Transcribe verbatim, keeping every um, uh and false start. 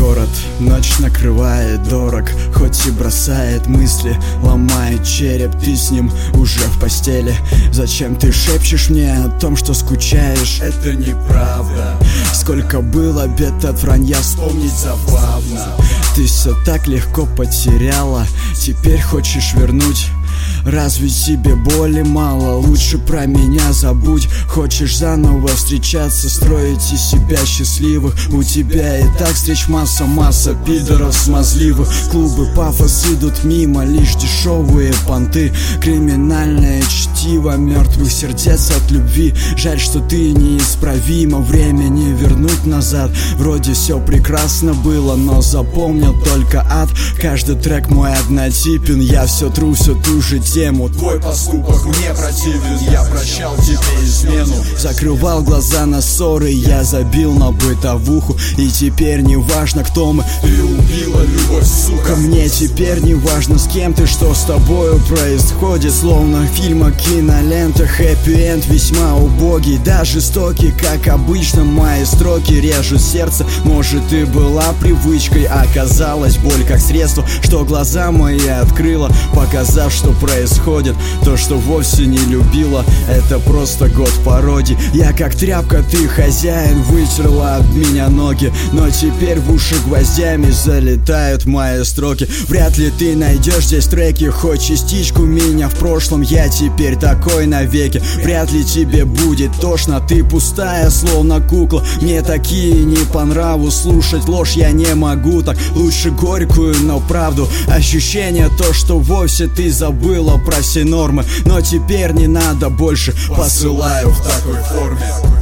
город, ночь накрывает дорог, хоть и бросает мысли, ломает череп, ты с ним уже в постели. Зачем ты шепчешь мне о том, что скучаешь? Это неправда. Сколько было бед от вранья, вспомнить забавно. Ты все так легко потеряла, теперь хочешь вернуть. Разве тебе боли мало? Лучше про меня забудь. Хочешь заново встречаться, строить из себя счастливых? У тебя и так встреч масса, масса пидоров смазливых. Клубы пафос идут мимо, лишь дешевые понты. Криминальное чтиво мертвых сердец от любви. Жаль, что ты неисправима, время не вернуть назад. Вроде все прекрасно было, но запомнил только ад. Каждый трек мой однотипен, я все тру, все ту же тему. Твой поступок мне противен, я прощал тебе измену. Закрывал глаза на ссоры, я забил на бытовуху. И теперь не важно, кто мы. Ты убила любовь, сука. Мне теперь не важно, с кем ты, что с тобою происходит. Словно в фильмах, кинолентах, хэппи-энд весьма убогий, да жестокий, как обычно. Мои строки режут сердце. Может, и была привычкой, оказалась боль как средство, что глаза мои открыла, показав, что происходит. То, что вовсе не любила, это просто год пародий. Я как тряпка, ты хозяин, вытерла от меня ноги, но теперь в уши гвоздями залетают мои строки. Вряд ли ты найдешь здесь треки, хоть частичку меня в прошлом. Я теперь такой навеки. Вряд ли тебе будет тошно, ты пустая, словно кукла. Мне такие не по нраву, слушать ложь я не могу так. Лучше горькую, но правду. Ощущение то, что вовсе ты забыла про все нормы, но теперь не надо больше. Посылаю в такой форме.